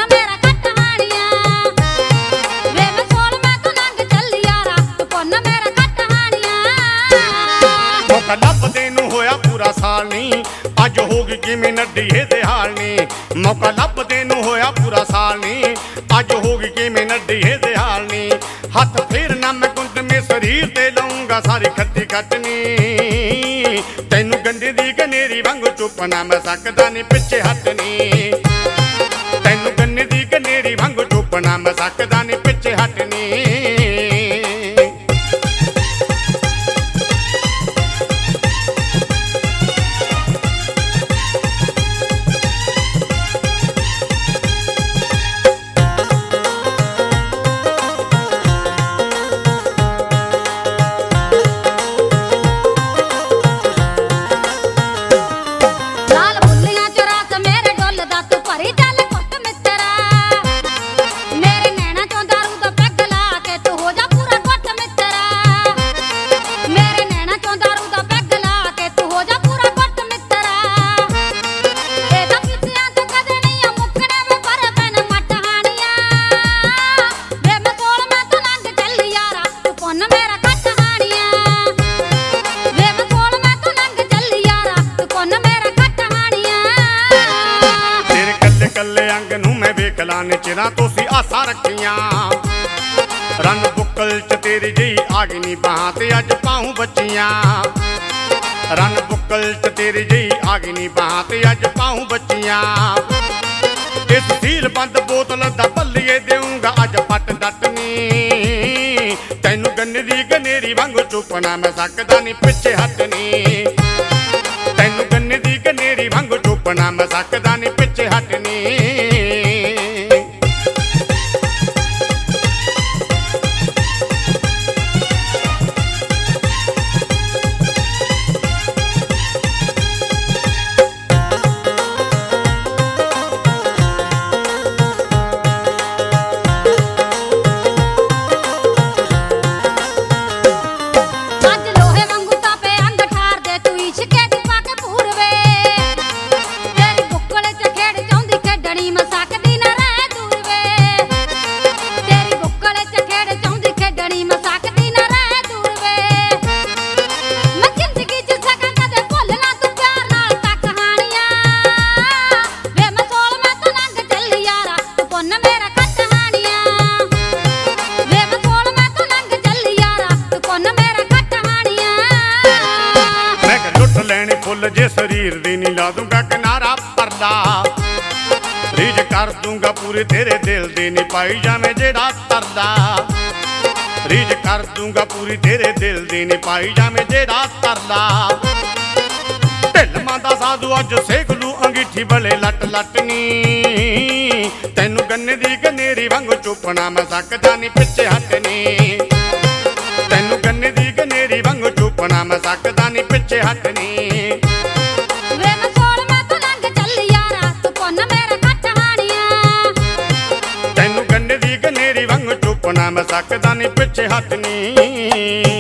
मेरा कट हानिया वे मैं सोल मैं तो लंघ चली यारा तू पुन मेरा कट हानिया मौका लभदे नूं होया पूरा साल नी अज होगी किवें नड्डी इहदे हाल नी मौका लभदे नूं होया पूरा साल नी अज होगी किवें नड्डी इहदे हाल नी हथ फेर ना मैं कुंड में शरीर ते लाऊंगा सारी खट्टी खटनी तैनू गंढे दी गनेरी वांगू चुपना मैं सकदा नी पिछे हटनी तैनू गन्ने दी गनेरी वांगू चुपना मैं सकदा नी पिछे हटनी चिरा तुसी आसा रखियां रन बुक्कल च तेरी जी आग नी बाहां ते अज पाऊं बच्चियां रन बुक्कल च तेरी जी आग नी बाहां ते अज पाऊं बच्चियां इस सील बंद बोतल दा भल्लिए देऊंगा अज पट डटनी तैनू गन्ने दी गनेरी वांगू चुपना मैं सकदा नी पिछे हटनी तैनू गन्ने दी गनेरी वांगू चुपना मैं सकदा नी पिछे हटनी जे शरीर दी नी ला दूंगा किनारा परदा रीज कर दूंगा पूरे तेरे दिल दी नी पाई जावे जेड़ा तरदा रीज कर दूंगा पूरी तेरे दिल दी नी पाई जावे जेड़ा तरदा ढिलमां दा साधु अज सेक लू अंगीठी बले लट लटनी तैनू गन्ने दी गनेरी वांगू चुपना मैं सकदा नी पिछे हटनी तैनू गन्ने दी गनेरी वांगू चुपना मैं सकदा नी पिछे हटनी मैं सकदा नी पिछे हटनी।